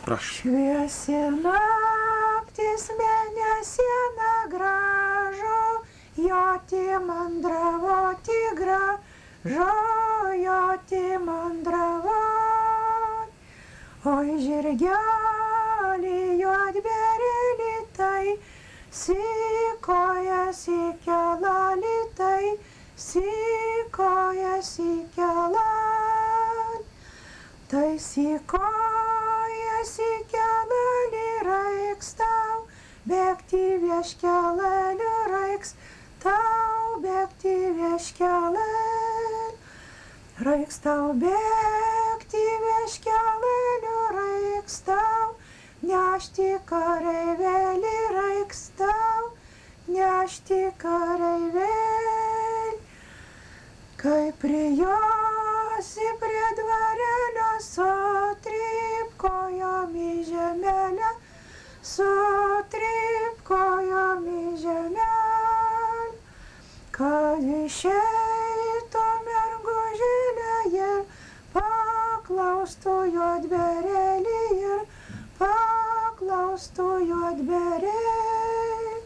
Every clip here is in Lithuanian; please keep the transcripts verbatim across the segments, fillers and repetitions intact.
Prašau. Šviesi naktis mėnesiena gražo, joti mandravo tigražo, joti mandravo. Oi žirgelį juodberėlį tai, sikojas į kelą lytai, sikojas į kelą. Tai sikojas į kelą raiks tau, bėgti vieškeleliu raiks tau, bėgti vieškeleliu. Raiks tau bėgti vieškeleliu raiks tau, nešti kareivėlį raiks tau, nešti kareivėlį. Kai prijosi prie dvarelio, sutryp kojom į žemelę, sutryp kojom į žemelę. Kad išeitų mergužėlė ir paklaustų juodberėlį ir paklaustų juodberėlį.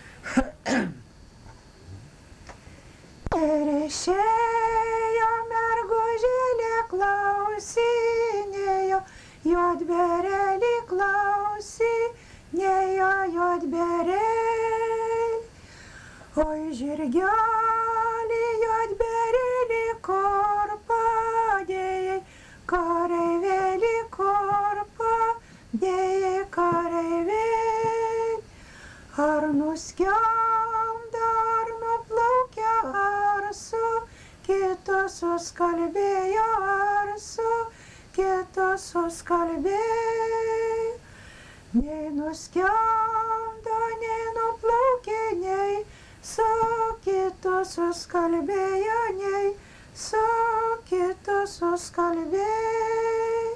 Ir išėjo mergužėlė klausinėjo, juodberėlį klausinėjo juodberėlį. Oi žirgelį juodberėlį kur padėjai, kareivėlį kur padėjai, kareivėlį. Ar nuskendo, ar nuplaukė, ar su kitu suskalbėjo, ar su kitu suskalbėjo. Nei nuskendo, nei nuplaukė, nei su kitu suskalbėjo, nei su kitu suskalbėjo.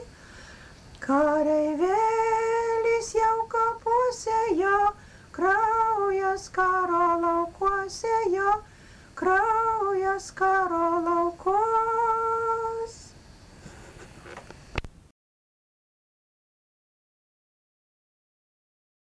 Kareivėlis jau kapuose, jo kraujas karo laukuose, jo kraujas karo laukuose.